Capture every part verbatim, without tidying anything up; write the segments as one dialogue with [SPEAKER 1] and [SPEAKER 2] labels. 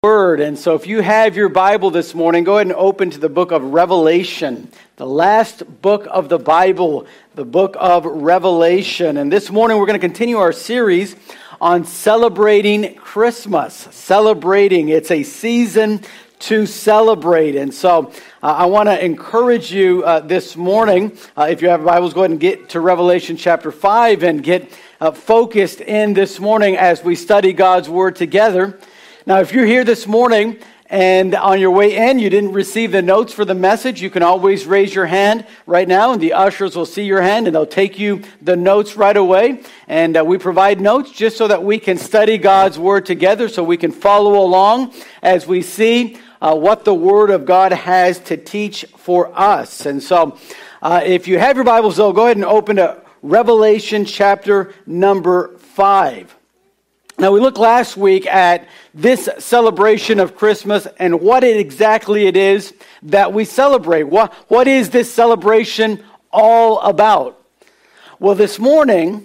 [SPEAKER 1] Word. And so if you have your Bible this morning, go ahead and open to the book of Revelation, the last book of the Bible, the book of Revelation. And this morning we're going to continue our series on celebrating Christmas. Celebrating. It's a season to celebrate. And so uh, I want to encourage you uh, this morning, uh, if you have Bibles, go ahead and get to Revelation chapter five and get uh, focused in this morning as we study God's Word together. Now, if you're here this morning and on your way in, you didn't receive the notes for the message, you can always raise your hand right now, and the ushers will see your hand, and they'll take you the notes right away. And uh, we provide notes just so that we can study God's Word together, so we can follow along as we see uh, what the Word of God has to teach for us. And so, uh, if you have your Bibles, though, go ahead and open to Revelation chapter number five. Now, we looked last week at this celebration of Christmas and what it exactly it is that we celebrate. What, what is this celebration all about? Well, this morning,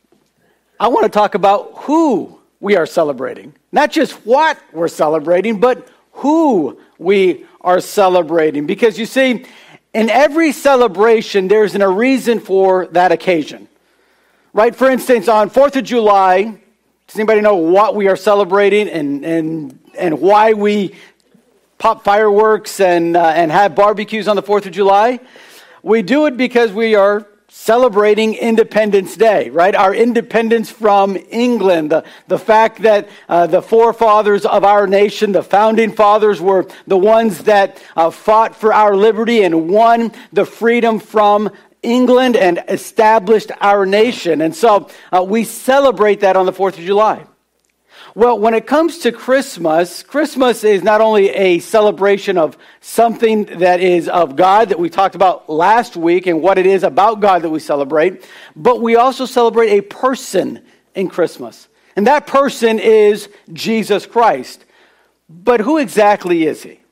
[SPEAKER 1] I want to talk about who we are celebrating. Not just what we're celebrating, but who we are celebrating. Because you see, in every celebration, there's a reason for that occasion. Right? For instance, on fourth of July... does anybody know what we are celebrating and and and why we pop fireworks and uh, and have barbecues on the fourth of July? We do it because we are celebrating Independence Day, right? Our independence from England. The, the fact that uh, the forefathers of our nation, the founding fathers, were the ones that uh, fought for our liberty and won the freedom from England and established our nation. And so uh, we celebrate that on the fourth of July. Well, when it comes to Christmas, Christmas is not only a celebration of something that is of God that we talked about last week and what it is about God that we celebrate, but we also celebrate a person in Christmas. And that person is Jesus Christ. But who exactly is he?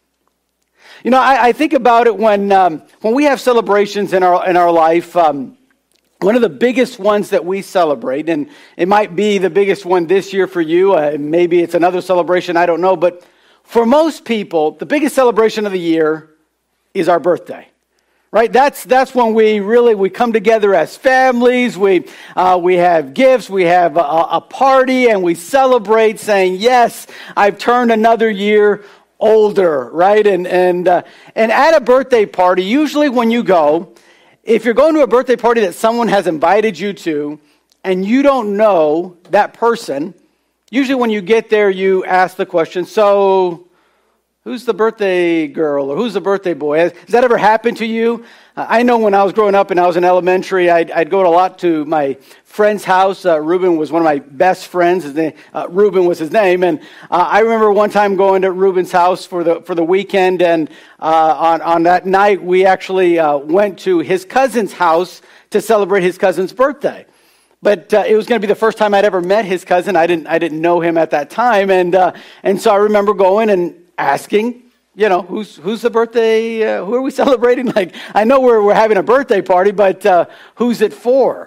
[SPEAKER 1] You know, I, I think about it when um, when we have celebrations in our in our life. Um, one of the biggest ones that we celebrate, and it might be the biggest one this year for you. Uh, maybe it's another celebration. I don't know, but for most people, the biggest celebration of the year is our birthday. Right? That's that's when we really we come together as families. We uh, we have gifts. We have a, a party, and we celebrate, saying, "Yes, I've turned another year older," right? And and uh, and at a birthday party, usually when you go, if you're going to a birthday party that someone has invited you to, and you don't know that person, usually when you get there, you ask the question, "So, who's the birthday girl or who's the birthday boy?" Has, has that ever happened to you? Uh, I know when I was growing up and I was in elementary, I'd, I'd go a lot to my friend's house. Uh, Reuben was one of my best friends. His name, uh, Reuben was his name. And uh, I remember one time going to Reuben's house for the for the weekend. And uh, on, on that night, we actually uh, went to his cousin's house to celebrate his cousin's birthday. But uh, it was going to be the first time I'd ever met his cousin. I didn't I didn't know him at that time. And uh, and so I remember going and asking, you know, who's who's the birthday, uh, who are we celebrating? Like, I know we're we're having a birthday party, but uh, who's it for?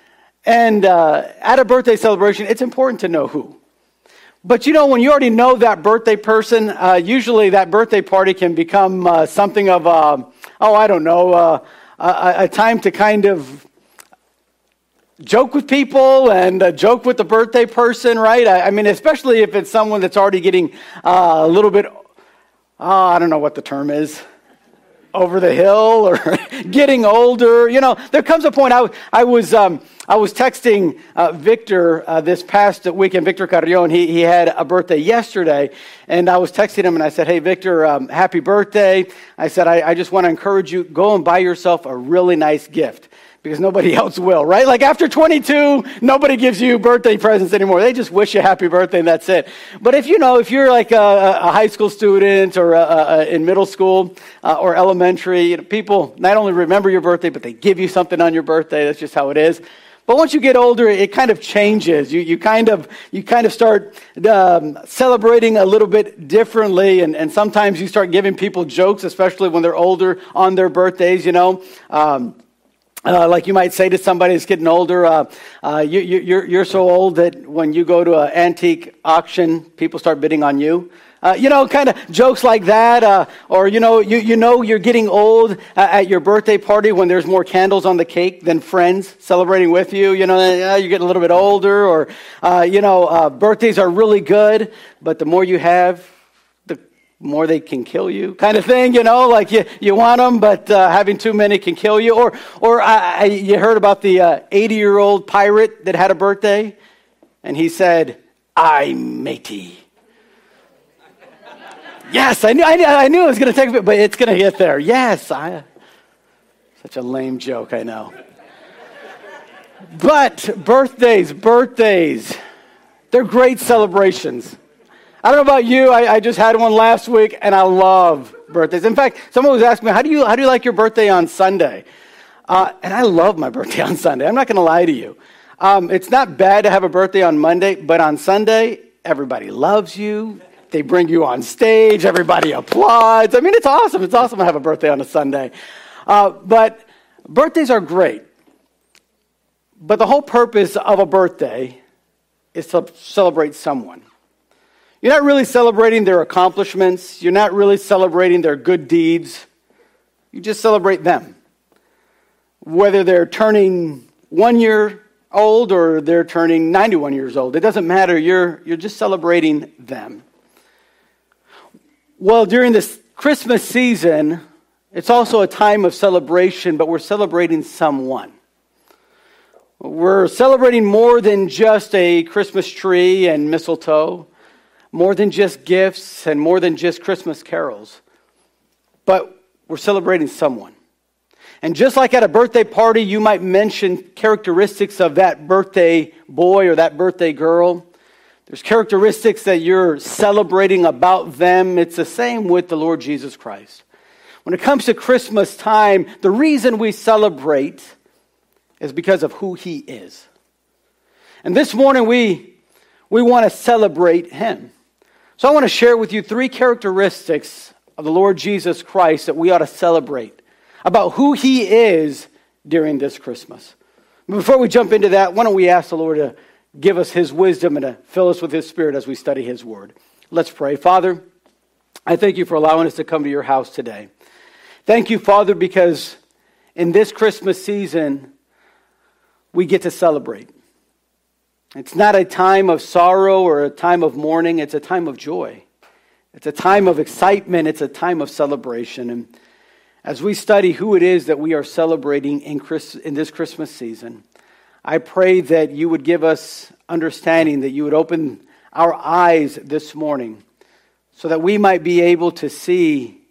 [SPEAKER 1] And uh, at a birthday celebration, it's important to know who. But you know, when you already know that birthday person, uh, usually that birthday party can become uh, something of, a, oh, I don't know, uh, a, a time to kind of joke with people and uh, joke with the birthday person, right? I, I mean, especially if it's someone that's already getting uh, a little bit, oh, I don't know what the term is, over the hill or getting older. You know, there comes a point. I, I was um, I was texting uh, Victor uh, this past weekend. Victor Carrion. He he had a birthday yesterday, and I was texting him and I said, "Hey, Victor, um, happy birthday!" I said, I, "I just want to encourage you. Go and buy yourself a really nice gift." Because nobody else will, right? Like after twenty-two, nobody gives you birthday presents anymore. They just wish you happy birthday and that's it. But if you know, if you're like a, a high school student or a, a, in middle school uh, or elementary, you know, people not only remember your birthday, but they give you something on your birthday. That's just how it is. But once you get older, it kind of changes. You you kind of you kind of start um, celebrating a little bit differently, and, and sometimes you start giving people jokes, especially when they're older on their birthdays. You know. Um, Uh, like you might say to somebody that's getting older, uh, uh, you, you, you're, you're so old that when you go to an antique auction, people start bidding on you. Uh, you know, kind of jokes like that, uh, or you know, you you know, you're getting old uh, at your birthday party when there's more candles on the cake than friends celebrating with you. You know, uh, you're getting a little bit older, or uh, you know, uh, birthdays are really good, but the more you have, the more they can kill you, kind of thing. You know, like you you want them, but uh, having too many can kill you. Or or I, I, you heard about the eighty-year-old uh, pirate that had a birthday, and he said, "I'm matey." Yes, I knew I knew, I knew it was going to take a bit, but it's going to get there. Yes, I. Such a lame joke, I know. But birthdays, birthdays, they're great celebrations. I don't know about you. I, I just had one last week, and I love birthdays. In fact, someone was asking me, "How do you how do you like your birthday on Sunday?" Uh, and I love my birthday on Sunday. I'm not going to lie to you. Um, it's not bad to have a birthday on Monday, but on Sunday, everybody loves you. They bring you on stage. Everybody applauds. I mean, it's awesome. It's awesome to have a birthday on a Sunday. Uh, but birthdays are great. But the whole purpose of a birthday is to celebrate someone. You're not really celebrating their accomplishments. You're not really celebrating their good deeds. You just celebrate them. Whether they're turning one year old or they're turning ninety-one years old, it doesn't matter. You're, you're just celebrating them. Well, during this Christmas season, it's also a time of celebration, but we're celebrating someone. We're celebrating more than just a Christmas tree and mistletoe, more than just gifts and more than just Christmas carols, but we're celebrating someone. And just like at a birthday party, you might mention characteristics of that birthday boy or that birthday girl. There's characteristics that you're celebrating about them. It's the same with the Lord Jesus Christ. When it comes to Christmas time, the reason we celebrate is because of who he is. And this morning we, we want to celebrate him. So I want to share with you three characteristics of the Lord Jesus Christ that we ought to celebrate about who he is during this Christmas. Before we jump into that, why don't we ask the Lord to give us his wisdom and to fill us with his spirit as we study his word. Let's pray. Father, I thank you for allowing us to come to your house today. Thank you, Father, because in this Christmas season, we get to celebrate. It's not a time of sorrow or a time of mourning. It's a time of joy. It's a time of excitement. It's a time of celebration. And as we study who it is that we are celebrating in, Christ, in this Christmas season, I pray that you would give us understanding, that you would open our eyes this morning so that we might be able to see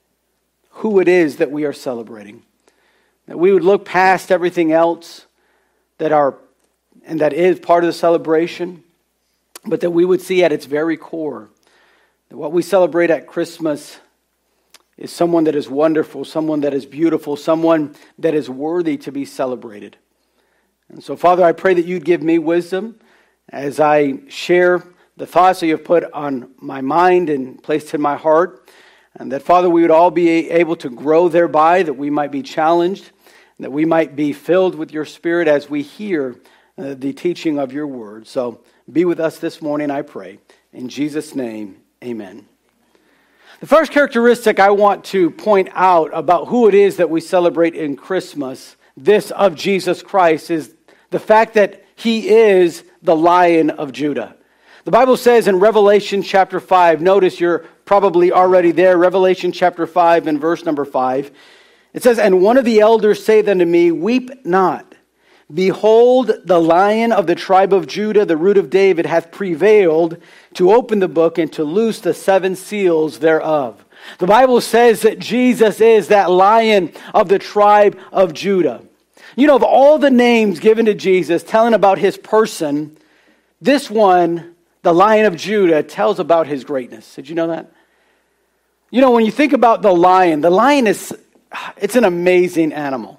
[SPEAKER 1] who it is that we are celebrating. That we would look past everything else that are and that is part of the celebration, but that we would see at its very core that what we celebrate at Christmas is someone that is wonderful, someone that is beautiful, someone that is worthy to be celebrated. And so, Father, I pray that you'd give me wisdom as I share the thoughts that you have put on my mind and placed in my heart. And that, Father, we would all be able to grow thereby, that we might be challenged, that we might be filled with your Spirit as we hear uh, the teaching of your word. So be with us this morning, I pray. In Jesus' name, amen. The first characteristic I want to point out about who it is that we celebrate in Christmas, this of Jesus Christ, is the fact that he is the Lion of Judah. The Bible says in Revelation chapter five, notice you're probably already there, Revelation chapter five and verse number five. It says, "And one of the elders saith unto me, Weep not. Behold, the Lion of the tribe of Judah, the root of David, hath prevailed to open the book and to loose the seven seals thereof." The Bible says that Jesus is that Lion of the tribe of Judah. You know, of all the names given to Jesus telling about his person, this one, the Lion of Judah, tells about his greatness. Did you know that? You know, when you think about the lion, the lion is, it's an amazing animal.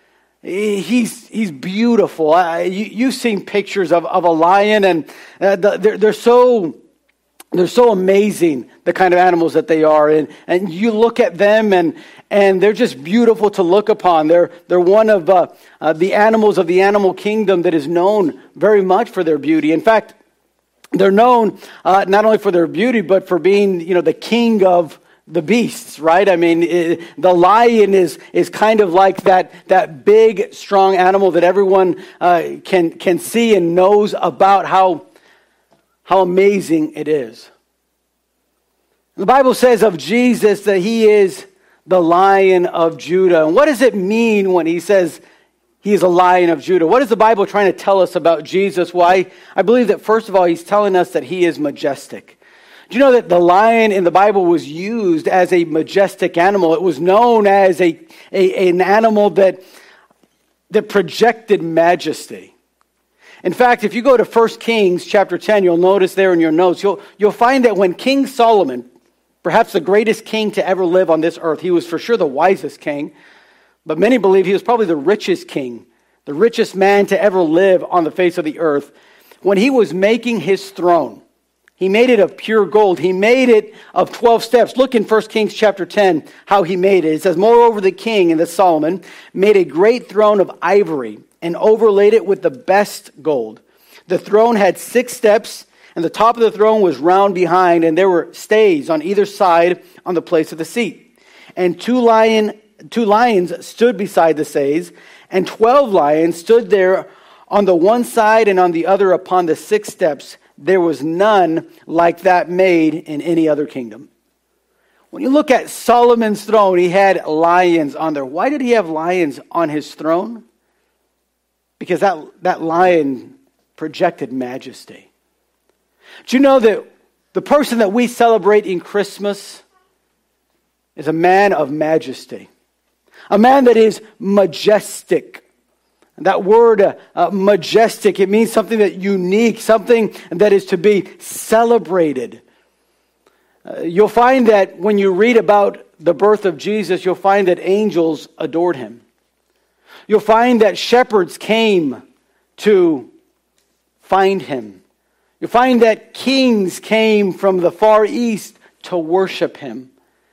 [SPEAKER 1] He's he's beautiful. Uh, you, you've seen pictures of, of a lion, and uh, the, they're, they're so they're so amazing, the kind of animals that they are. And and you look at them, and and they're just beautiful to look upon. They're they're one of uh, uh, the animals of the animal kingdom that is known very much for their beauty. In fact, They're known uh, not only for their beauty, but for being, you know, the king of the beasts, right? I mean, it, the lion is is kind of like that that big, strong animal that everyone uh, can can see and knows about how how amazing it is. The Bible says of Jesus that he is the Lion of Judah. And what does it mean when he says he is a Lion of Judah? What is the Bible trying to tell us about Jesus? Why? I believe that first of all, he's telling us that he is majestic. Do you know that the lion in the Bible was used as a majestic animal? It was known as a, a an animal that, that projected majesty. In fact, if you go to First Kings chapter ten, you'll notice there in your notes, you'll, you'll find that when King Solomon, perhaps the greatest king to ever live on this earth, he was for sure the wisest king, but many believe he was probably the richest king, the richest man to ever live on the face of the earth. When he was making his throne, he made it of pure gold. He made it of twelve steps. Look in First Kings chapter ten how he made it. It says, moreover, the king, and the Solomon, made a great throne of ivory and overlaid it with the best gold. The throne had six steps, and the top of the throne was round behind, and there were stays on either side on the place of the seat. And two lion, two lions stood beside the stays, and twelve lions stood there on the one side and on the other upon the six steps. There was none like that made in any other kingdom. When you look at Solomon's throne, he had lions on there. Why did he have lions on his throne? Because that, that lion projected majesty. Do you know that the person that we celebrate in Christmas is a man of majesty? A man that is majestic. That word, uh, uh, majestic, it means something that unique, something that is to be celebrated. Uh, you'll find that when you read about the birth of Jesus, you'll find that angels adored him. You'll find that shepherds came to find him. You'll find that kings came from the far east to worship him.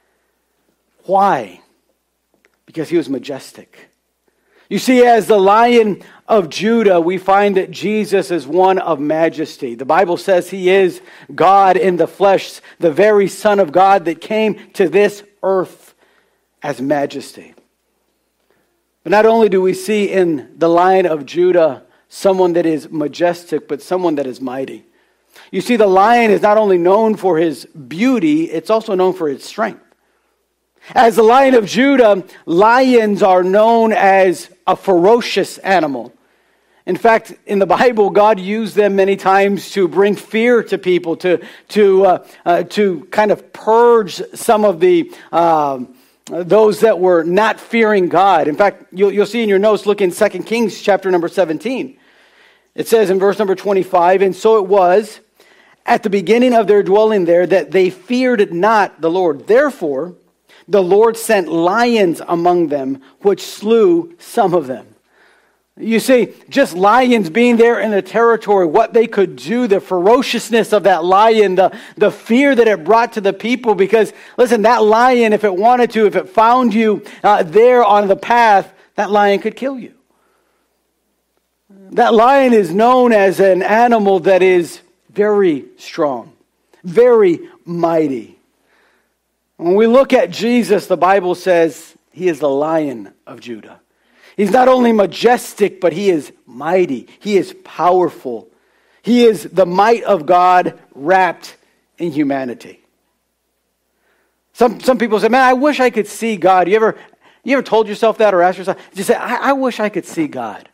[SPEAKER 1] Why? Because he was majestic. You see, as the Lion of Judah, we find that Jesus is one of majesty. The Bible says he is God in the flesh, the very Son of God that came to this earth as majesty. But not only do we see in the Lion of Judah someone that is majestic, but someone that is mighty. You see, the lion is not only known for his beauty, it's also known for its strength. As the Lion of Judah, lions are known as a ferocious animal. In fact, in the Bible, God used them many times to bring fear to people, to to uh, uh, to kind of purge some of the um, those that were not fearing God. In fact, you'll, you'll see in your notes, look in Second Kings chapter number seventeen. It says in verse number twenty-five, and so it was at the beginning of their dwelling there that they feared not the Lord. Therefore, the Lord sent lions among them, which slew some of them. You see, just lions being there in the territory, what they could do, the ferociousness of that lion, the, the fear that it brought to the people. Because, listen, that lion, if it wanted to, if it found you uh, there on the path, that lion could kill you. That lion is known as an animal that is very strong, very mighty. When we look at Jesus, the Bible says he is the Lion of Judah. He's not only majestic, but he is mighty. He is powerful. He is the might of God wrapped in humanity. Some some people say, man, I wish I could see God. You ever, you ever told yourself that or asked yourself? Just say, I, I wish I could see God.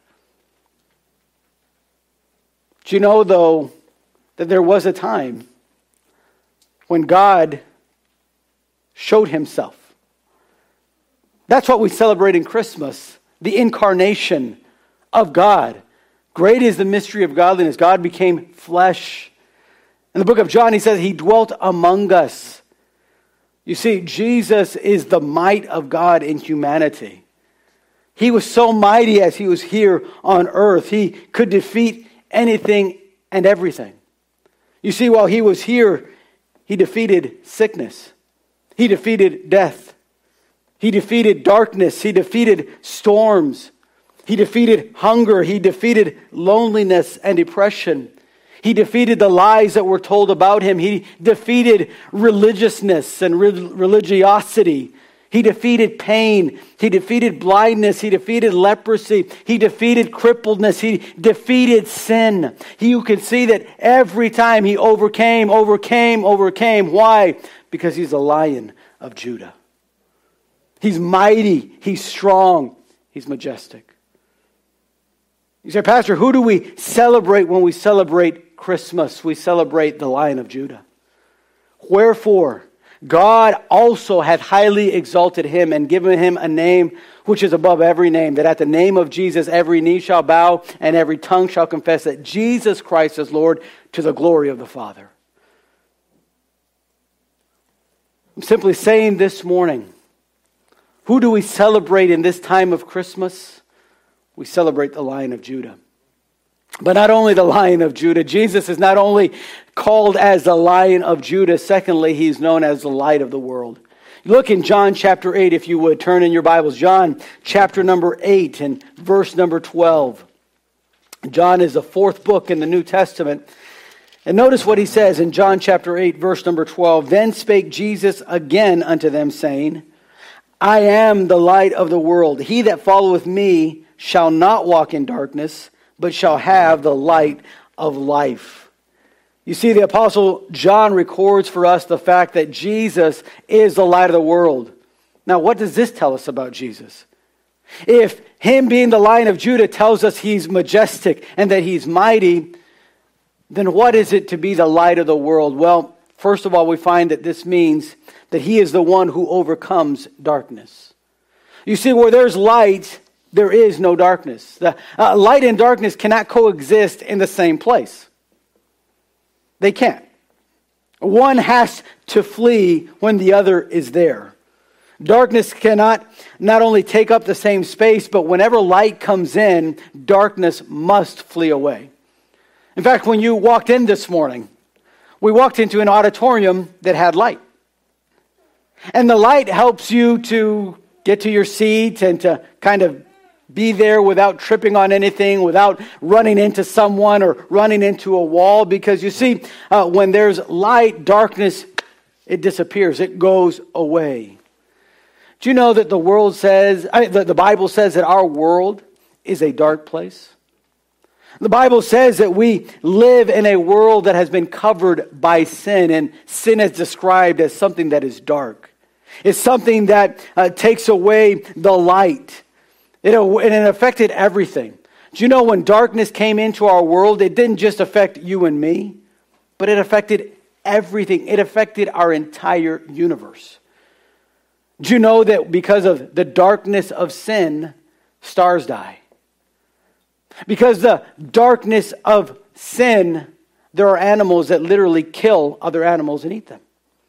[SPEAKER 1] Do you know, though, that there was a time when God showed himself? That's what we celebrate in Christmas, the incarnation of God. Great is the mystery of godliness. God became flesh. In the book of John, he says he dwelt among us. You see, Jesus is the might of God in humanity. He was so mighty as he was here on earth. He could defeat anything and everything. You see, while he was here, he defeated sickness. He defeated death. He defeated darkness. He defeated storms. He defeated hunger. He defeated loneliness and depression. He defeated the lies that were told about him. He defeated religiousness and re- religiosity. He defeated pain. He defeated blindness. He defeated leprosy. He defeated crippledness. He defeated sin. He, you can see that every time he overcame, overcame, overcame. Why? Because he's the Lion of Judah. He's mighty. He's strong. He's majestic. You say, Pastor, who do we celebrate when we celebrate Christmas? We celebrate the Lion of Judah. Wherefore, God also hath highly exalted him and given him a name which is above every name, that at the name of Jesus every knee shall bow and every tongue shall confess that Jesus Christ is Lord, to the glory of the Father. I'm simply saying this morning, who do we celebrate in this time of Christmas? We celebrate the Lion of Judah. But not only the Lion of Judah, Jesus is not only called as the Lion of Judah, secondly, he's known as the light of the world. Look in John chapter eight, if you would, turn in your Bibles. John chapter number eight and verse number twelve. John is the fourth book in the New Testament. And notice what he says in John chapter eight, verse number twelve. Then spake Jesus again unto them, saying, I am the light of the world. He that followeth me shall not walk in darkness, but shall have the light of life. You see, the Apostle John records for us the fact that Jesus is the light of the world. Now, what does this tell us about Jesus? If him being the Lion of Judah tells us he's majestic and that he's mighty, then what is it to be the light of the world? Well, first of all, we find that this means that he is the one who overcomes darkness. You see, where there's light, there is no darkness. The, uh, light and darkness cannot coexist in the same place. They can't. One has to flee when the other is there. Darkness cannot not only take up the same space, but whenever light comes in, darkness must flee away. In fact, when you walked in this morning, we walked into an auditorium that had light. And the light helps you to get to your seat and to kind of be there without tripping on anything, without running into someone or running into a wall. Because you see, uh, when there's light, darkness, it disappears. It goes away. Do you know that the world says, I mean, the, the Bible says that our world is a dark place? The Bible says that we live in a world that has been covered by sin, and sin is described as something that is dark. It's something that uh, takes away the light. It, and it affected everything. Do you know when darkness came into our world, it didn't just affect you and me, but it affected everything. It affected our entire universe. Do you know that because of the darkness of sin, stars die? Because the darkness of sin, there are animals that literally kill other animals and eat them.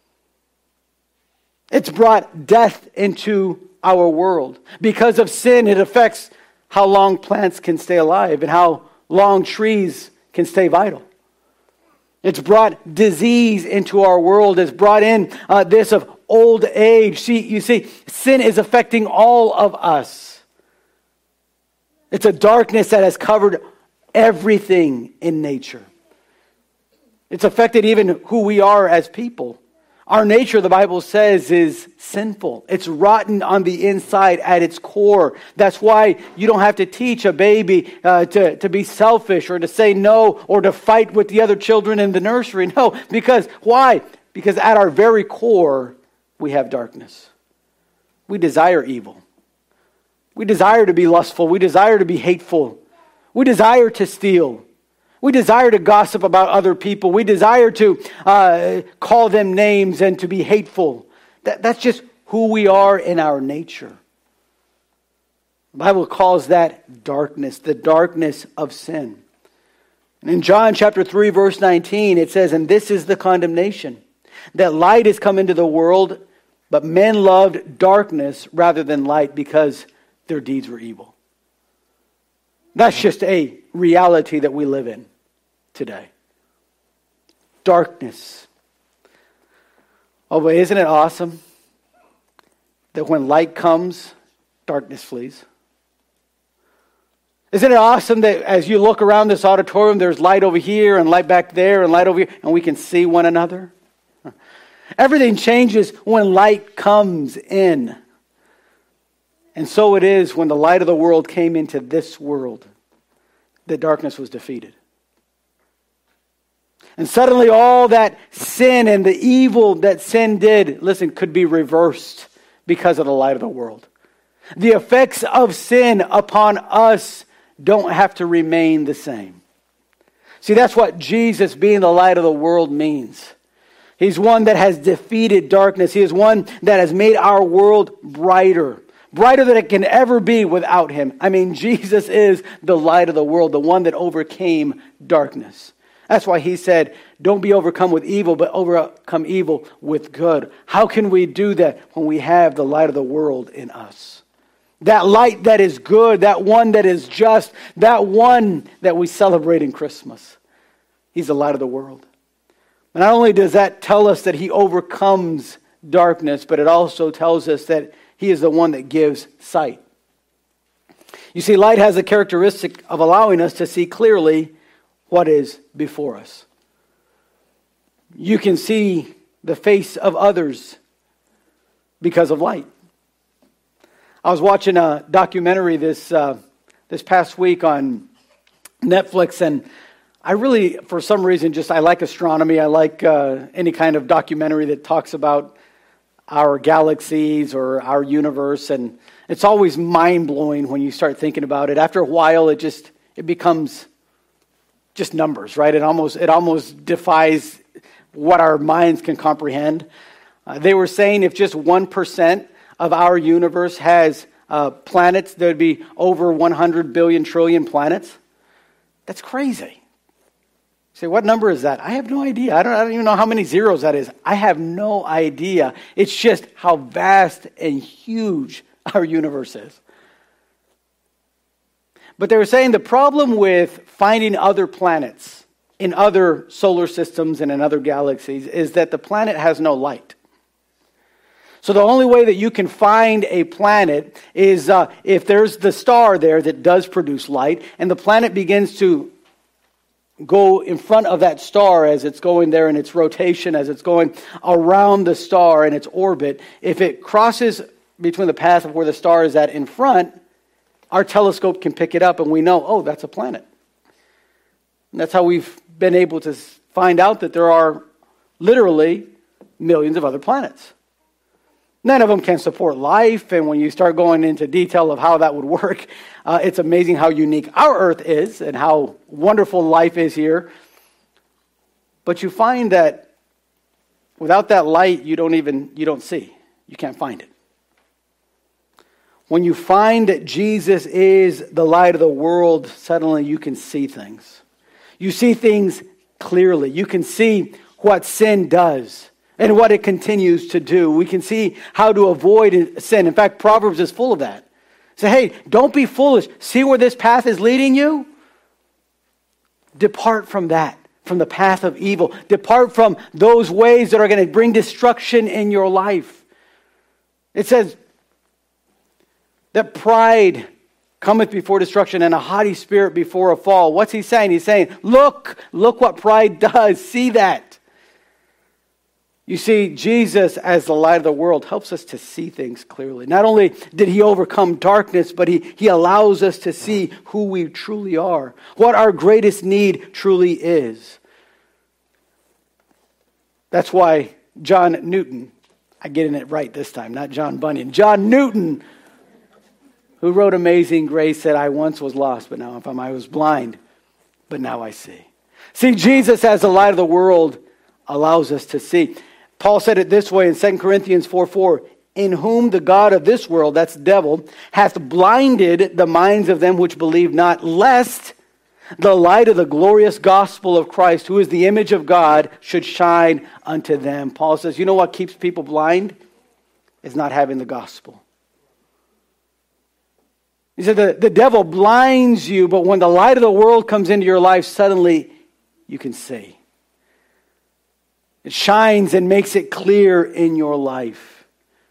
[SPEAKER 1] It's brought death into our world. Because of sin, it affects how long plants can stay alive and how long trees can stay vital. It's brought disease into our world. It's brought in uh, this of old age. See, you see, sin is affecting all of us. It's a darkness that has covered everything in nature. It's affected even who we are as people. Our nature, the Bible says, is sinful. It's rotten on the inside at its core. That's why you don't have to teach a baby uh, to, to be selfish or to say no or to fight with the other children in the nursery. No, because why? Because at our very core, we have darkness. We desire evil. We desire to be lustful. We desire to be hateful. We desire to steal. We desire to gossip about other people. We desire to uh, call them names and to be hateful. That, that's just who we are in our nature. The Bible calls that darkness, the darkness of sin. And in John chapter three, verse nineteen, it says, and this is the condemnation, that light has come into the world, but men loved darkness rather than light because their deeds were evil. That's just a reality that we live in today. Darkness. Oh, but isn't it awesome that when light comes, darkness flees? Isn't it awesome that as you look around this auditorium, there's light over here and light back there and light over here, and we can see one another? Everything changes when light comes in. And so it is when the light of the world came into this world, that darkness was defeated. And suddenly all that sin and the evil that sin did, listen, could be reversed because of the light of the world. The effects of sin upon us don't have to remain the same. See, that's what Jesus being the light of the world means. He's one that has defeated darkness. He is one that has made our world brighter. Brighter than it can ever be without him. I mean, Jesus is the light of the world, the one that overcame darkness. That's why he said, don't be overcome with evil, but overcome evil with good. How can we do that when we have the light of the world in us? That light that is good, that one that is just, that one that we celebrate in Christmas. He's the light of the world. And not only does that tell us that he overcomes darkness, but it also tells us that he is the one that gives sight. You see, light has a characteristic of allowing us to see clearly what is before us. You can see the face of others because of light. I was watching a documentary this uh, this past week on Netflix, and I really, for some reason, just I like astronomy. I like uh, any kind of documentary that talks about our galaxies or our universe, and it's always mind-blowing when you start thinking about it. After a while, it just it becomes just numbers, right? It almost it almost defies what our minds can comprehend. Uh, they were saying if just one percent of our universe has uh, planets, there'd be over one hundred billion trillion planets. That's crazy. You say, what number is that? I have no idea. I don't, I don't even know how many zeros that is. I have no idea. It's just how vast and huge our universe is. But they were saying the problem with finding other planets in other solar systems and in other galaxies is that the planet has no light. So the only way that you can find a planet is uh, if there's the star there that does produce light, and the planet begins to go in front of that star as it's going there in its rotation, as it's going around the star in its orbit. If it crosses between the path of where the star is at in front, our telescope can pick it up and we know, oh, that's a planet. And that's how we've been able to find out that there are literally millions of other planets. None of them can support life, and when you start going into detail of how that would work, uh, it's amazing how unique our Earth is and how wonderful life is here. But you find that without that light, you don't even, you don't see. You can't find it. When you find that Jesus is the light of the world, suddenly you can see things. You see things clearly. You can see what sin does and what it continues to do. We can see how to avoid sin. In fact, Proverbs is full of that. Say, hey, don't be foolish. See where this path is leading you? Depart from that, from the path of evil. Depart from those ways that are going to bring destruction in your life. It says that pride cometh before destruction and a haughty spirit before a fall. What's he saying? He's saying, look, look what pride does. See that. You see, Jesus, as the light of the world, helps us to see things clearly. Not only did he overcome darkness, but he, he allows us to see who we truly are, what our greatest need truly is. That's why John Newton, I'm getting it right this time, not John Bunyan, John Newton, who wrote Amazing Grace, said, I once was lost, but now if I'm, I was blind, but now I see. See, Jesus, as the light of the world, allows us to see. Paul said it this way in Second Corinthians four four, in whom the God of this world, that's the devil, hath blinded the minds of them which believe not, lest the light of the glorious gospel of Christ, who is the image of God, should shine unto them. Paul says, you know what keeps people blind? It's not having the gospel. He said the, the devil blinds you, but when the light of the world comes into your life, suddenly you can see. It shines and makes it clear in your life.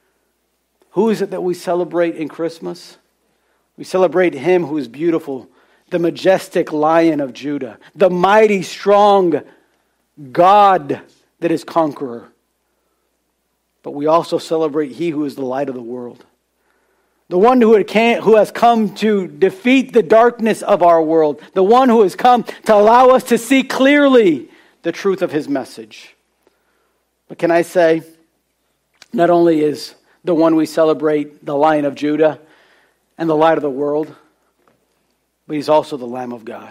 [SPEAKER 1] Who is it that we celebrate in Christmas? We celebrate him who is beautiful the majestic Lion of Judah, the mighty, strong God that is conqueror. But we also celebrate He who is the light of the world, the one who has come to defeat the darkness of our world, the one who has come to allow us to see clearly the truth of His message. But can I say, not only is the one we celebrate the Lion of Judah and the light of the world, but He's also the Lamb of God.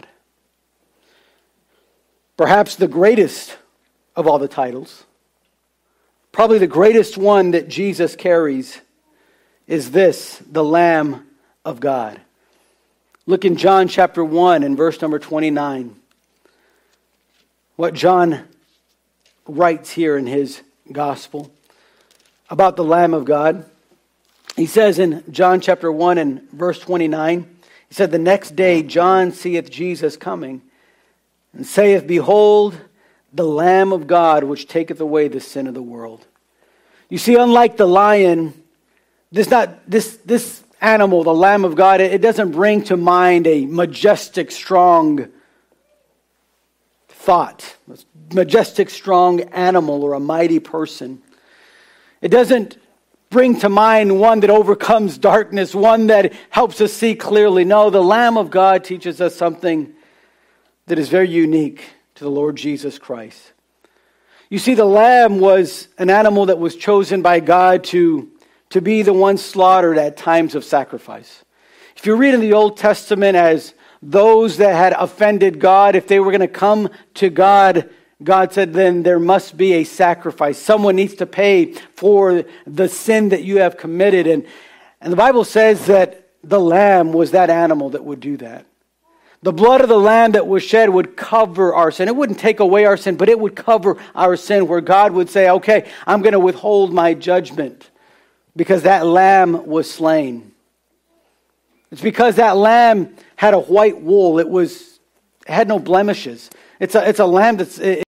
[SPEAKER 1] Perhaps the greatest of all the titles, probably the greatest one that Jesus carries, is this, the Lamb of God. Look in John chapter one and verse number twenty-nine. What John writes here in his gospel about the Lamb of God. He says in John chapter one and verse twenty-nine, he said, "The next day John seeth Jesus coming, and saith, Behold, the Lamb of God, which taketh away the sin of the world." You see, unlike the lion, this not this this animal, the Lamb of God, it, it doesn't bring to mind a majestic, strong thought, a majestic, strong animal or a mighty person. It doesn't bring to mind one that overcomes darkness, one that helps us see clearly. No, the Lamb of God teaches us something that is very unique to the Lord Jesus Christ. You see, the lamb was an animal that was chosen by God to, to be the one slaughtered at times of sacrifice. If you read in the Old Testament, as those that had offended God, if they were going to come to God, God said, then there must be a sacrifice. Someone needs to pay for the sin that you have committed. And, and the Bible says that the lamb was that animal that would do that. The blood of the lamb that was shed would cover our sin. It wouldn't take away our sin, but it would cover our sin, where God would say, okay, I'm going to withhold my judgment because that lamb was slain. It's because that lamb had a white wool. It was it had no blemishes. It's a, it's a lamb that's... It,